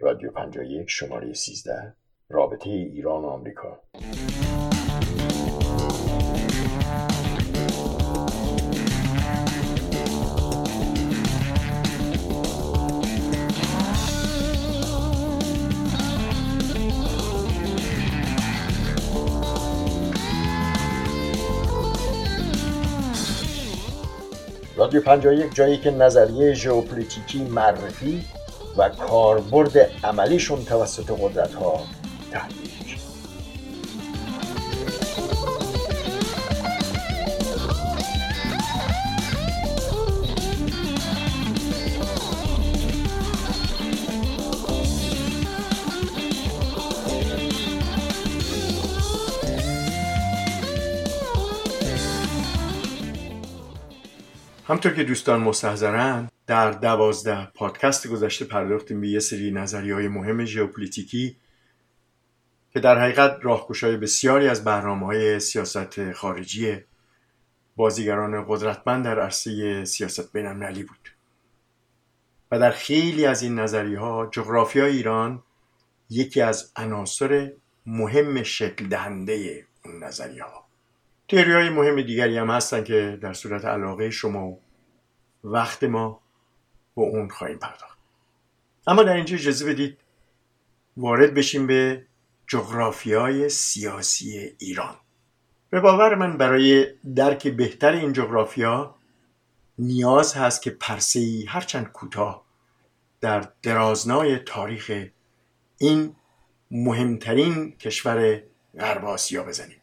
رادیو 51 شماره 13 رابطه ایران و آمریکا. رادیو 51 جایی که نظریه ژئوپلیتیکی معرفی و کاربرد عملیشون توسط قدرت‌ها تحلیل میشه. همطور که دوستان مستحضرن، در 12 پادکست گذشته پرداختیم به یه سری نظریه‌های مهم ژئوپلیتیکی که در حقیقت راهگشای بسیاری از برنامه‌های سیاست خارجی بازیگران قدرتمند در عرصه سیاست بین‌المللی بود. و در خیلی از این نظریه‌ها جغرافیای ایران یکی از عناصر مهم شکل دهنده اون نظریه‌ها. تئوری‌های مهم دیگری هم هستن که در صورت علاقه شما و وقت ما با اون خواهیم پرداخت. اما در اینجا اجازه بدید وارد بشیم به جغرافیای سیاسی ایران. به باور من برای درک بهتر این جغرافیا نیاز هست که پرسه‌ای هرچند کوتاه در درازنای تاریخ این مهمترین کشور غرب آسیا بزنیم.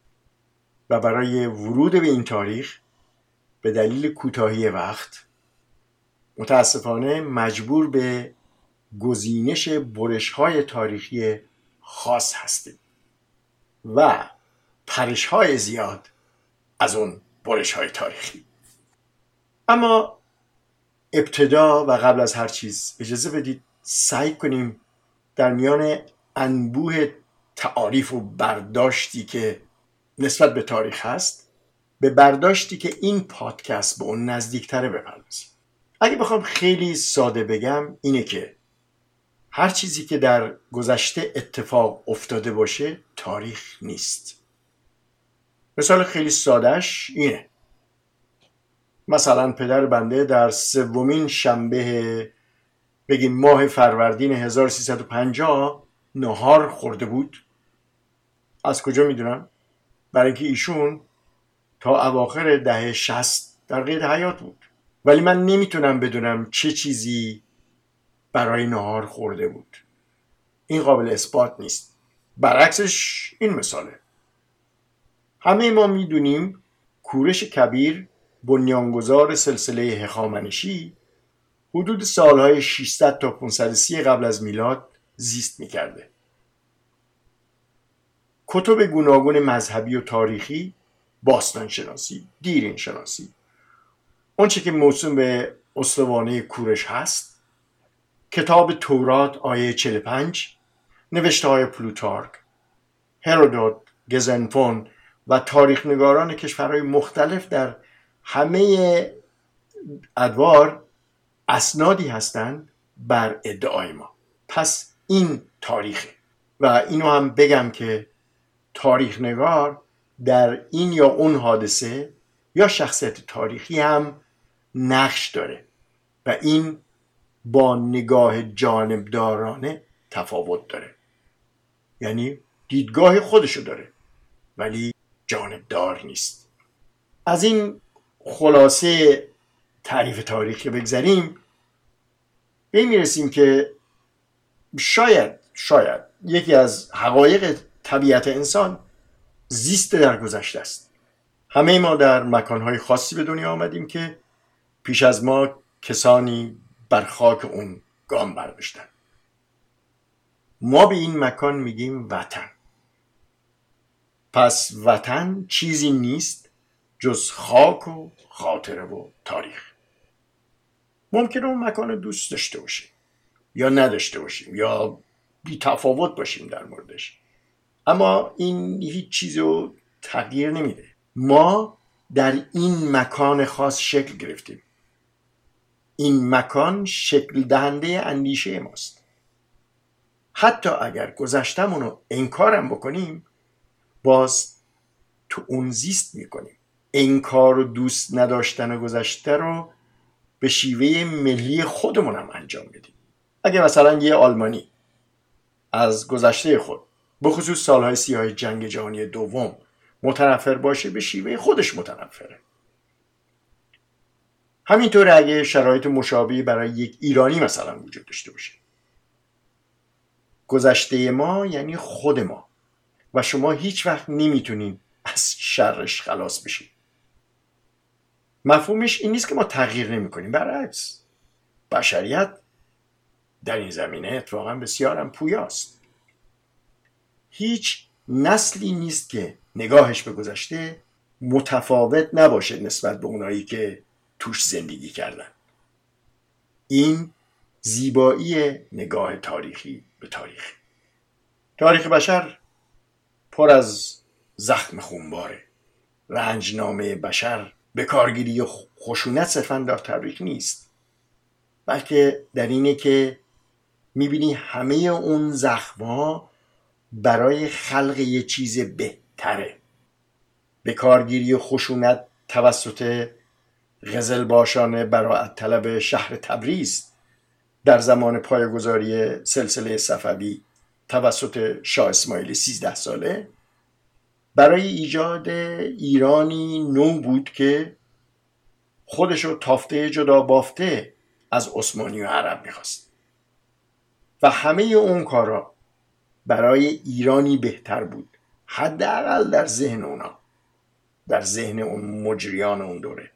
و برای ورود به این تاریخ به دلیل کوتاهی وقت متاسفانه مجبور به گزینش برش‌های تاریخی خاص هستیم و پرش‌های زیاد از اون برش‌های تاریخی. اما ابتدا و قبل از هر چیز اجازه بدید سعی کنیم در میان انبوه تعاریف و برداشتی که نسبت به تاریخ هست به برداشتی که این پادکست به اون نزدیکتره بپردازیم. اگه بخوام خیلی ساده بگم اینه که هر چیزی که در گذشته اتفاق افتاده باشه تاریخ نیست. مثال خیلی سادهش اینه: مثلا پدر بنده در 3 شنبه بگیم ماه فروردین 1350 نهار خورده بود. از کجا میدونم؟ برای اینکه ایشون تا اواخر دهه 60 در قید حیات بود. ولی من نمیتونم بدونم چه چیزی برای نهار خورده بود. این قابل اثبات نیست. برعکسش این مثاله. همه ما میدونیم کورش کبیر بنیانگذار سلسله هخامنشی حدود سالهای 600 تا 530 قبل از میلاد زیست میکرده. کتب گوناگون مذهبی و تاریخی، باستانشناسی، دیرینشناسی، اونچه که موسوم به استوانه کورش هست، کتاب تورات آیه 45، نوشته های پلوتارک، هرودوت، گزنفون و تاریخ نگاران کشورهای مختلف در همه ادوار اسنادی هستند بر ادعای ما. پس این تاریخه. و اینو هم بگم که تاریخ نگار در این یا اون حادثه یا شخصیت تاریخی هم نقش داره و این با نگاه جانبدارانه تفاوت داره. یعنی دیدگاه خودشو داره ولی جانبدار نیست. از این خلاصه تعریف تاریخی بگذریم به این میرسیم که شاید یکی از حقایق طبیعت انسان زیست در گذشته است. همه ما در مکانهای خاصی به دنیا آمدیم که پیش از ما کسانی بر خاک اون گام برداشتن. ما به این مکان میگیم وطن. پس وطن چیزی نیست جز خاک و خاطره و تاریخ. ممکنه اون مکان دوست داشته باشیم یا نداشته باشیم یا بی تفاوت باشیم در موردش، اما این هیچ چیزو تغییر نمیده. ما در این مکان خاص شکل گرفتیم. این مکان شکل دهنده اندیشه ماست. حتی اگر گذشتمون رو انکارم بکنیم، باز تو اون زیست میکنیم. انکار و دوست نداشتن گذشته رو به شیوه ملی خودمون هم انجام بدیم. اگه مثلا یه آلمانی از گذشته خود، به خصوص سالهای سیاه جنگ جهانی دوم، متنفر باشه، به شیوه خودش متنفره. همینطور اگه شرایط مشابهی برای یک ایرانی مثلا وجود داشته باشه. گذشته ما یعنی خود ما و شما هیچ وقت نمیتونین از شرش خلاص بشین. مفهومش این نیست که ما تغییر نمی کنیم، برعکس بشریت در این زمینه اتفاقا بسیار هم پویاست. هیچ نسلی نیست که نگاهش به گذشته متفاوت نباشه نسبت به اونایی که توش زندگی کردن. این زیبایی نگاه تاریخی به تاریخ. تاریخ بشر پر از زخم خونباره. رنجنامه بشر به کارگیری خشونت صرفاً در تاریخ نیست، بلکه در اینه که میبینی همه اون زخم‌ها برای خلق یه چیز بهتره. به کارگیری خشونت توسط قزلباشان براءت طلب شهر تبریز در زمان پایه‌گذاری سلسله صفوی توسط شاه اسماعیل 13 ساله برای ایجاد ایرانی نو بود که خودشو تافته جدا بافته از عثمانی و عرب میخواست و همه اون کارا برای ایرانی بهتر بود، حداقل در ذهن اونا، در ذهن اون مجریان اون دوره.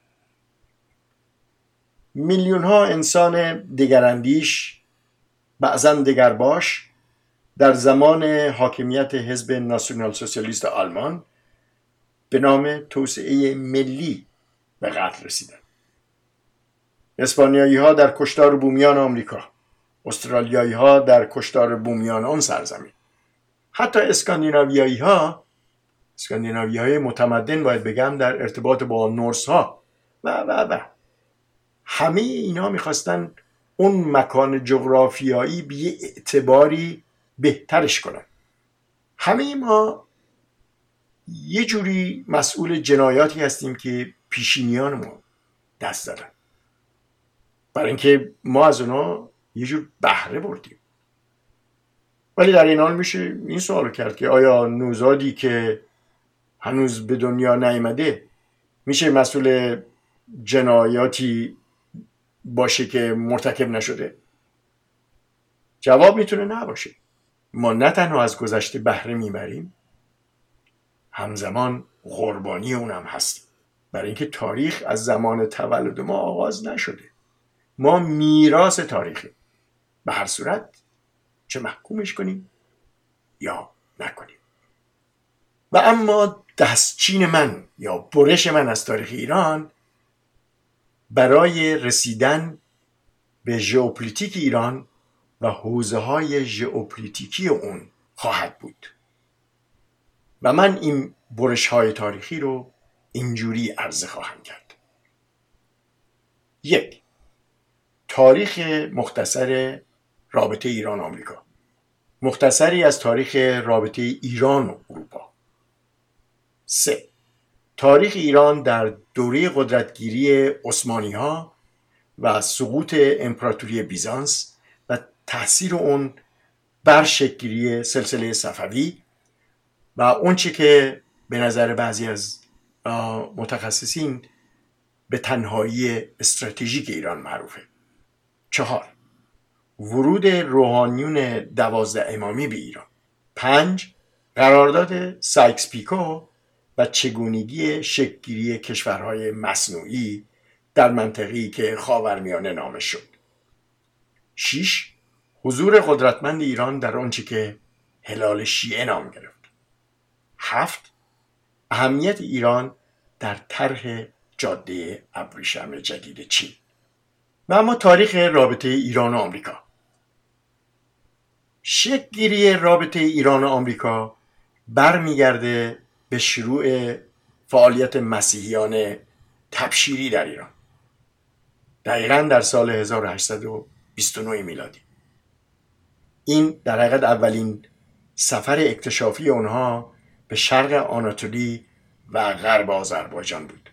میلیون ها انسان دگراندیش، بعضا دگرباش، در زمان حاکمیت حزب ناسیونال سوسیالیست آلمان به نام توسعه ملی به قتل رسیدند. اسپانیایی ها در کشتار بومیان آمریکا، استرالیایی ها در کشتار بومیان آن سرزمین، حتی اسکاندیناویایی های متمدن باید بگم در ارتباط با نورس ها و همه اینا میخواستن اون مکان جغرافیایی به یه اعتباری بهترش کنن. همه ما یه جوری مسئول جنایاتی هستیم که پیشینیانمون دست دادن، برای اینکه ما از اونا یه جور بهره بردیم. ولی در این حال میشه این سوالو کرد که آیا نوزادی که هنوز به دنیا نیامده میشه مسئول جنایاتی باشه که مرتکب نشده؟ جواب میتونه نباشه. ما نه تنها از گذشته بهره میبریم، همزمان قربانی اونم هستیم، برای اینکه تاریخ از زمان تولد ما آغاز نشده. ما میراث تاریخی، به هر صورت چه محکومش کنیم یا نکنیم. و اما دستچین من یا برش من از تاریخ ایران برای رسیدن به ژئوپلیتیک ایران و حوزه‌های ژئوپلیتیکی اون خواهد بود. و من این برش‌های تاریخی رو اینجوری عرضه خواهم کرد. 1. تاریخ مختصر رابطه ایران و آمریکا، مختصری از تاریخ رابطه ایران و اروپا. 3. تاریخ ایران در دوره قدرتگیری عثمانی‌ها و سقوط امپراتوری بیزانس و تأثیر اون بر شکل‌گیری سلسله صفوی و اون چی که به نظر بعضی از متخصصین به تنهایی استراتژیک ایران معروفه. 4. ورود روحانیون 12 امامی به ایران. 5. قرارداد سایکس پیکو و چگونگی شکل‌گیری کشورهای مصنوعی در منطقه‌ای که خاورمیانه نامش شد. 6. حضور قدرتمند ایران در آنچه که هلال شیعه نام گرفت. 7. اهمیت ایران در طرح جاده ابریشم جدید چین. و اما تاریخ رابطه ایران و آمریکا. شکل‌گیری رابطه ایران و آمریکا برمیگرده به شروع فعالیت مسیحیان تبشیری در ایران، دقیقاً در سال 1829 میلادی. این در حقیقت اولین سفر اکتشافی اونها به شرق آناتولی و غرب آذربایجان بود.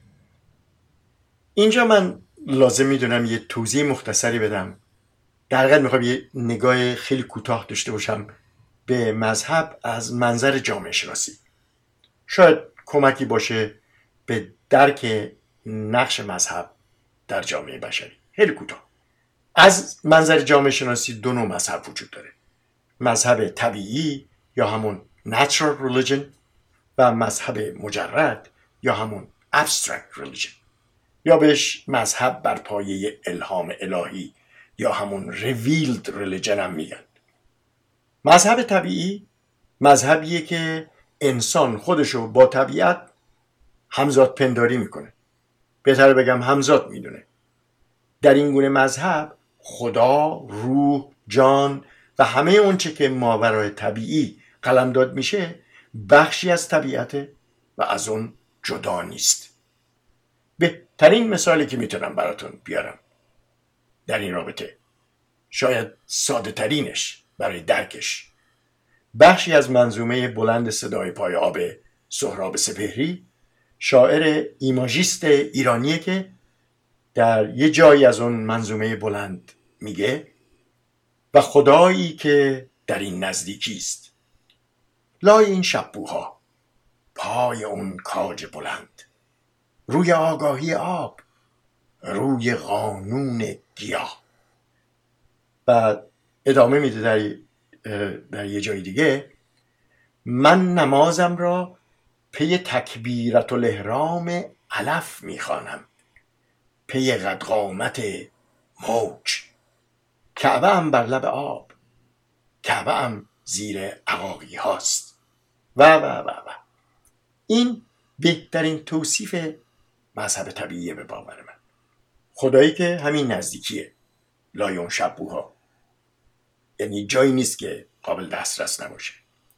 اینجا من لازم میدونم یه توضیح مختصری بدم. در حقیقت میخوام یه نگاه خیلی کوتاه داشته باشم به مذهب از منظر جامعه شناسی. شاید کمکی باشه به درک نقش مذهب در جامعه بشری. خیلی کوتاه. از منظر جامعه شناسی دو نوع مذهب وجود داره: مذهب طبیعی یا همون natural religion و مذهب مجرد یا همون abstract religion، یا بهش مذهب بر پایه الهام الهی یا همون revealed religion هم میگن. مذهب طبیعی مذهبیه که انسان خودشو با طبیعت همزاد پنداری میکنه، بهتر بگم همزاد میدونه. در این گونه مذهب خدا، روح، جان و همه اونچه که ماورای طبیعی قلمداد میشه بخشی از طبیعت و از اون جدا نیست. بهترین مثالی که میتونم براتون بیارم در این رابطه، شاید ساده ترینش برای درکش، بخشی از منظومه بلند صدای پای آب سهراب سپهری، شاعر ایماژیست ایرانیه که در یه جایی از اون منظومه بلند میگه: و خدایی که در این نزدیکی است، لای این شبوها، پای اون کاج بلند، روی آگاهی آب، روی قانون گیاه. و ادامه میده در یه جای دیگه: من نمازم را پی تکبیرت الاحرام علف میخوانم، پی قدقامت موج، کعبه ام بر لب آب، کعبه ام زیر عقاقی هاست و. این بهترین توصیف مذهب طبیعیه به باور من. خدایی که همین نزدیکیه، لای اون شبوها، یعنی جایی نیست که قابل دسترس نباشه.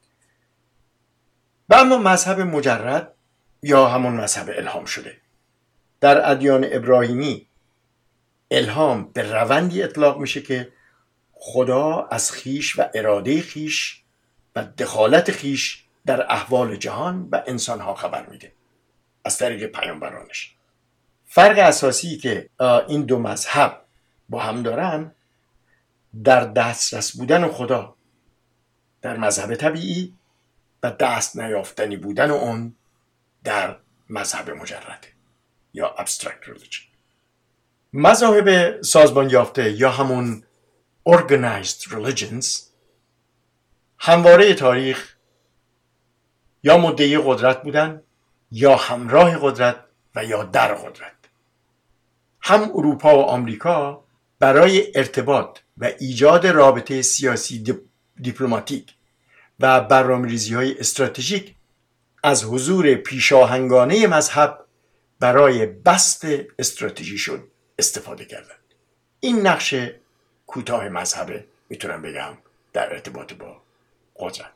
و اما مذهب مجرد یا همون مذهب الهام شده، در ادیان ابراهیمی الهام به روندی اطلاق میشه که خدا از خیش و اراده خیش و دخالت خیش در احوال جهان و انسانها خبر میده از طریق پیامبرانش. فرق اساسی که این دو مذهب با هم دارن در دسترس بودن خدا در مذهب طبیعی و دست نیافتنی بودن اون در مذهب مجرد یا abstract religion. مذاهب سازمان یافته یا همون organized religions همواره تاریخ یا مدعی قدرت بودن یا همراه قدرت و یا در قدرت. هم اروپا و آمریکا برای ارتباط و ایجاد رابطه سیاسی دیپلماتیک و برنامه‌ریزی‌های استراتژیک از حضور پیشاهنگانه مذهب برای بسط استراتژیشون استفاده کردند. این نقش کوتاه مذهب میتونم بگم در ارتباط با قدرت.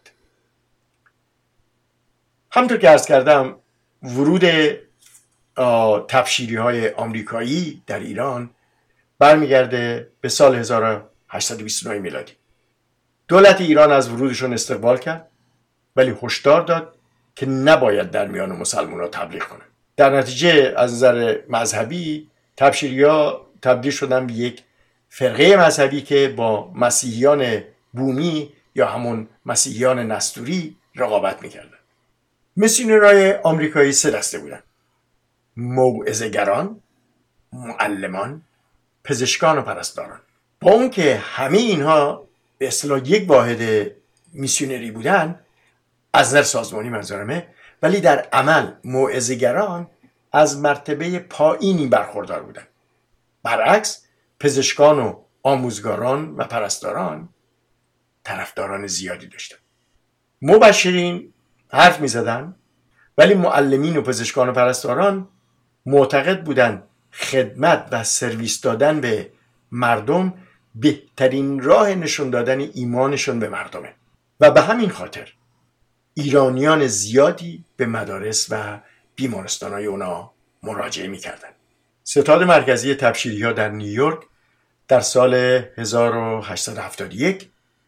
همطور که عرض کردم ورود تبشیری‌های آمریکایی در ایران برمیگرده به سال 1829 میلادی. دولت ایران از ورودشون استقبال کرد ولی هشدار داد که نباید در میان مسلمان‌ها تبلیغ کنند. در نتیجه از نظر مذهبی تبشیری‌ها تبدیل شدن به یک فرقه مذهبی که با مسیحیان بومی یا همون مسیحیان نستوری رقابت می‌کردند. میسیونرهای آمریکایی سه دسته بودند: موعظه‌گران، معلمان، پزشکان و پرستاران. با اون که همه اینها به اصطلاح یک واحد میسیونری بودن از نظر سازمانی منظورمه، ولی در عمل موعظه‌گران از مرتبه پایینی برخوردار بودن. برعکس پزشکان و آموزگاران و پرستاران طرفداران زیادی داشتن. مبشرین حرف می زدن ولی معلمین و پزشکان و پرستاران معتقد بودن خدمت و سرویس دادن به مردم بهترین راه نشون دادن ایمانشون به مردمه و به همین خاطر ایرانیان زیادی به مدارس و بیمارستان‌های اونا مراجعه می‌کردن. ستاد مرکزی تبشیری‌ها در نیویورک در سال 1871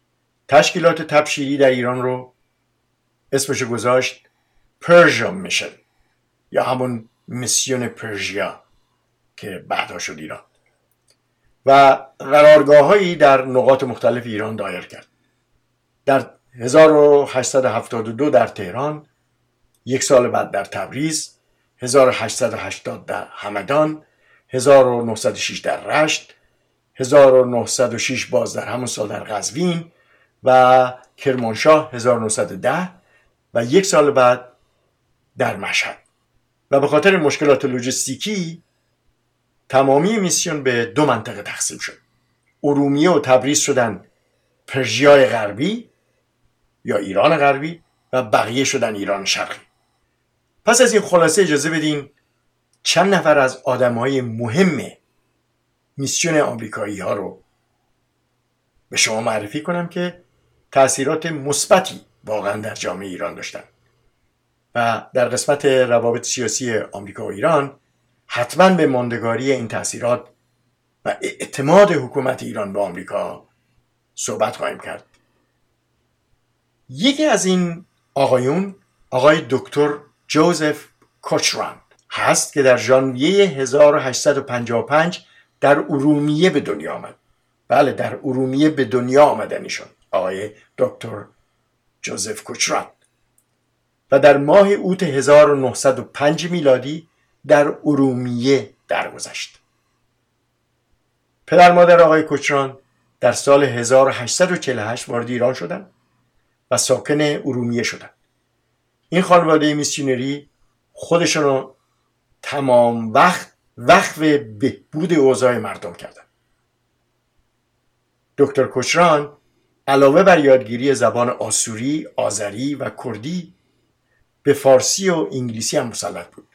تشکیلات تبشیری در ایران رو اسمشو گذاشت پرژیا میشن یا همون میسیون پرژیا که بعدا شد ایران و قرارگاه‌هایی در نقاط مختلف ایران دایر کرد. در 1872 در تهران، یک سال بعد در تبریز، 1880 در همدان، 1906 در رشت، 1906 باز در همون سال در قزوین و کرمانشاه 1910 و یک سال بعد در مشهد. و به خاطر مشکلات لوجستیکی تمامی میسیون به دو منطقه تقسیم شد. ارومیه و تبریز شدن پرژیای غربی یا ایران غربی و بقیه شدن ایران شرقی. پس از این خلاصه اجازه بدین چند نفر از آدم‌های مهم میسیون آمریکایی ها رو به شما معرفی کنم که تأثیرات مثبتی واقعا در جامعه ایران داشتن و در قسمت روابط سیاسی آمریکا و ایران حتما به ماندگاری این تأثیرات و اعتماد حکومت ایران به آمریکا صحبت خواهیم کرد. یکی از این آقایون آقای دکتر جوزف کوچران هست که در ژانویه 1855 در ارومیه به دنیا آمد. بله، در ارومیه به دنیا آمدن ایشون، آقای دکتر جوزف کوچران، و در ماه اوت 1905 میلادی در ارومیه درگذشت. پدر مادر آقای کوچران در سال 1848 وارد ایران شدند و ساکن ارومیه شدند. این خانواده میسیونری خودشون رو تمام وقف بهبود اوضاع مردم کردند. دکتر کوچران علاوه بر یادگیری زبان آسوری، آذری و کردی به فارسی و انگلیسی هم مسلط بود.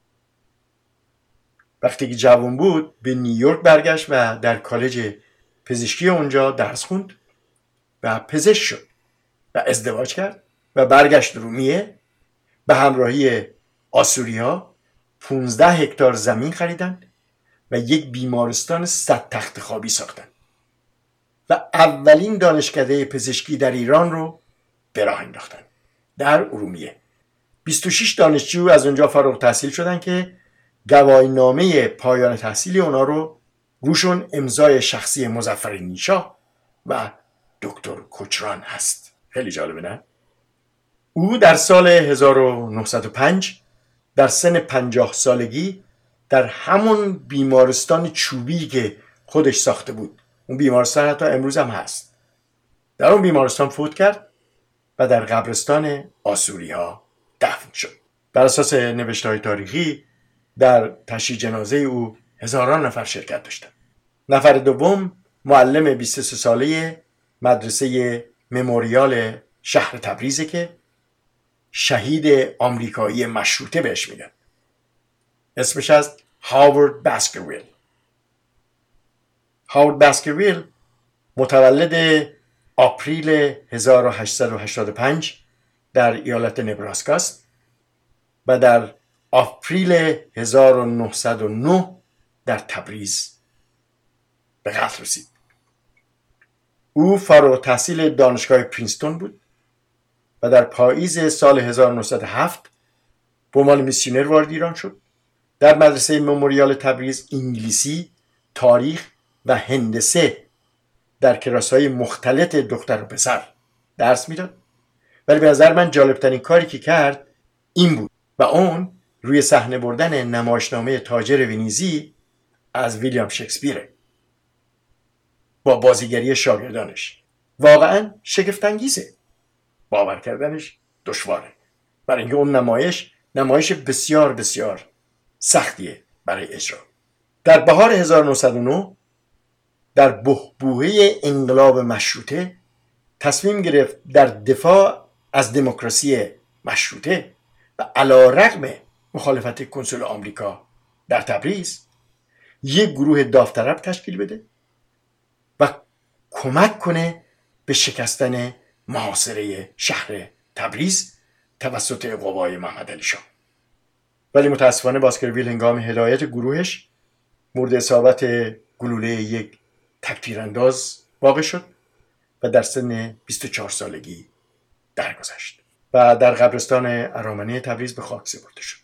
وقتی که جوان بود به نیویورک برگشت و در کالج پزشکی اونجا درس خوند و پزشک شد و ازدواج کرد و برگشت ارومیه. به همراهی آسوریا 15 هکتار زمین خریدند و یک بیمارستان 100 تخت خوابی ساختند و اولین دانشکده پزشکی در ایران رو به راه انداختند در ارومیه. 26 دانشجو از اونجا فارغ التحصیل شدن که گواهینامه پایان تحصیل اونا رو روشون امضای شخصی مظفرالدین‌شاه و دکتر کوچران هست. خیلی جالبه نه؟ او در سال 1905 در سن 50 سالگی در همون بیمارستان چوبی که خودش ساخته بود، اون بیمارستان حتی امروز هم هست، در اون بیمارستان فوت کرد و در قبرستان آسوری‌ها دفن شد. بر اساس نوشته‌های تاریخی در تشییع جنازه او هزاران نفر شرکت داشتند. نفر دوم معلم 23 ساله مدرسه مموریال شهر تبریزه که شهید آمریکایی مشروطه بهش میگن. اسمش از هاوارد باسکرویل. هاوارد باسکرویل متولد آپریل 1885 در ایالت نبراسکا است و در آپریل 1909 در تبریز به قتل رسید. او فارغ التحصیل دانشگاه پرینستون بود و در پاییز سال 1907 به عنوان میسیونر وارد ایران شد. در مدرسه مموریال تبریز انگلیسی، تاریخ و هندسه در کلاس‌های مختلط دختر و پسر درس میداد. ولی به نظر من جالبترین کاری که کرد این بود و اون روی صحنه بردن نمایشنامه تاجر ونیزی از ویلیام شکسپیره با بازیگری شاگردانش. واقعا شگفت‌انگیزه، باور کردنش دشواره، برای اینکه اون نمایش بسیار بسیار سختیه برای اجرا. در بهار 1909 در بحبوحه انقلاب مشروطه تصمیم گرفت در دفاع از دموکراسی مشروطه و علی‌رغم مخالفت کنسول آمریکا در تبریز یک گروه داوطلب تشکیل بده و کمک کنه به شکستن محاصره شهر تبریز توسط قوای محمد علی شاه. ولی متاسفانه باسکرویل هنگام هدایت گروهش مورد اصابت گلوله یک تکتیرانداز واقع شد و در سن 24 سالگی درگذشت و در قبرستان ارامنه تبریز به خاک سپرده شد.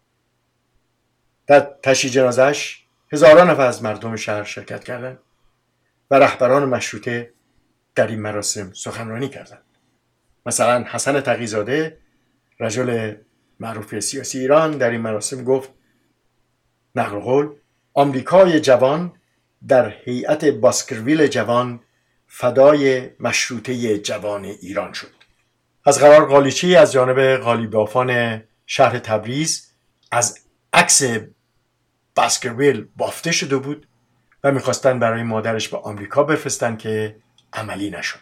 در تشییع جنازه‌اش هزاران نفر از مردم شهر شرکت کردند و رهبران مشروطه در این مراسم سخنرانی کردند. مثلا حسن تقی‌زاده، رجل معروف سیاسی ایران، در این مراسم گفت، نقل قول: آمریکای جوان در هیئت باسکرویل جوان فدای مشروطه جوان ایران شد. از قرار قالیچی از جانب قالیبافان شهر تبریز از عکس باسکرویل بافته شده بود و میخواستن برای مادرش به آمریکا بفرستن که عملی نشد.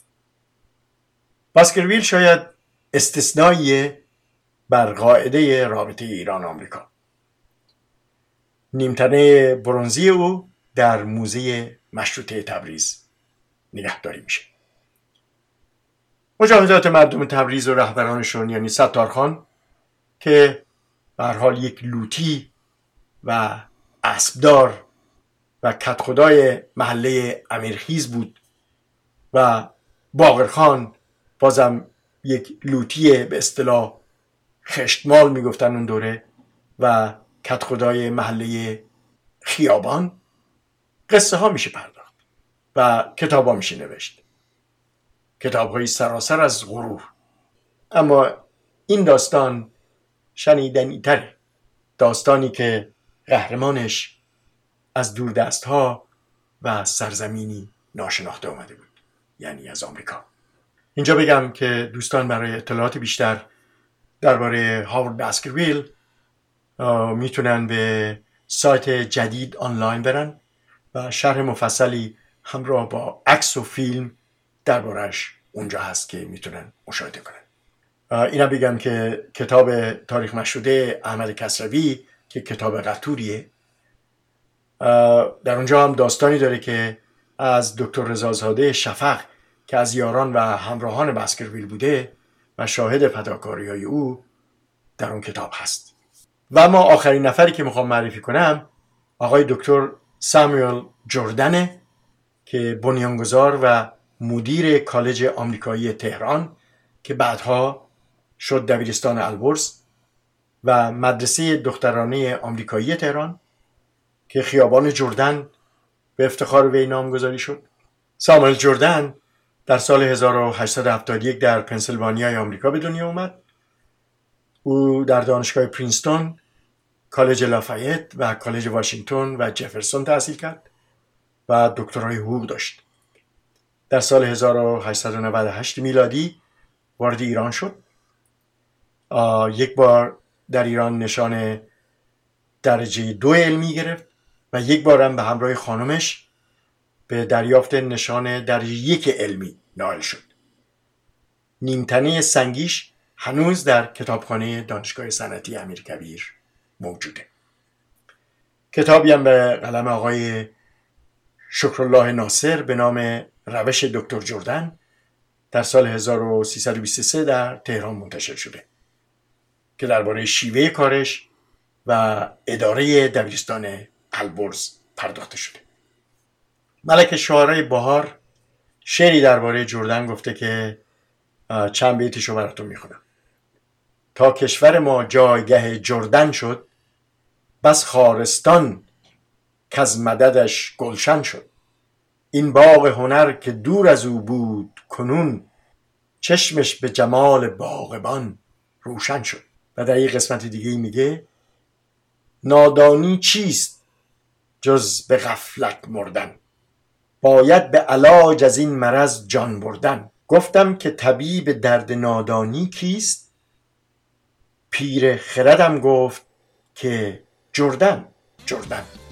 باسکرویل شاید استثنایی بر قاعده رابطه ایران آمریکا. نیمتنه برنزی او در موزه مشروطه تبریز نگهداری میشه. مجاهدات مردم تبریز و رهبرانشون، یعنی ستارخان که به هر حال یک لوتی و اسبدار و کدخدای محله امیرخیز بود و باقرخان بازم یک لوتی به اصطلاح خشتمال میگفتن اون دوره و کدخدای محله خیابان، قصه ها میشه پرداخت و کتاب ها میشه نوشت، کتاب های سراسر از غرور. اما این داستان شنیدنی تره، داستانی که قهرمانش از دوردست ها و سرزمینی ناشناخته اومده بود، یعنی از آمریکا. اینجا بگم که دوستان برای اطلاعات بیشتر درباره هاوارد باسکرویل میتونن به سایت جدید آنلاین برن و شرح مفصلی همراه با عکس و فیلم درباره‌اش اونجا هست که میتونن مشاهده کنن. اینا بگم که کتاب تاریخ مشروطه احمد کسروی که کتاب قطوریه، در اونجا هم داستانی داره که از دکتر رضازاده شفق که از یاران و همراهان باسکرویل بوده و شاهد فداکاری‌های او در اون کتاب هست. و اما آخرین نفری که میخوام معرفی کنم آقای دکتر ساموئل جردنه که بنیانگذار و مدیر کالج آمریکایی تهران که بعدها شد دبیرستان البرز و مدرسه دخترانه آمریکایی تهران که خیابان جردن به افتخار وی نامگذاری شد. ساموئل جردن در سال 1871 در پنسیلوانیای آمریکا به دنیا اومد. او در دانشگاه پرینستون، کالج لافایت و کالج واشنگتن و جفرسون تحصیل کرد و دکترای حقوق داشت. در سال 1898 میلادی وارد ایران شد. یک بار در ایران نشان درجه 2 علمی گرفت و یک بار هم به همراه خانمش به دریافت نشان درجه 1 علمی نائل شد. نیمتنه سنگیش هنوز در کتابخانه دانشگاه صنعتی امیرکبیر موجوده. کتابی هم به قلم آقای شکرالله ناصر به نام روش دکتر جردن در سال 1323 در تهران منتشر شده که درباره شیوه کارش و اداره دبیرستان البرز پرداخته شده. ملک شاعرای بهار شعری درباره جردن گفته که چند بیتشو براتون میخونم. تا کشور ما جایگه جردن شد، بس خارستان که از مددش گلشن شد. این باغ هنر که دور از او بود کنون، چشمش به جمال باغبان روشن شد. و در یک قسمت دیگه میگه نادانی چیست جز به غفلت مردن، باید به علاج از این مرض جان بردن. گفتم که طبیب درد نادانی کیست، پیر خردم گفت که جردن.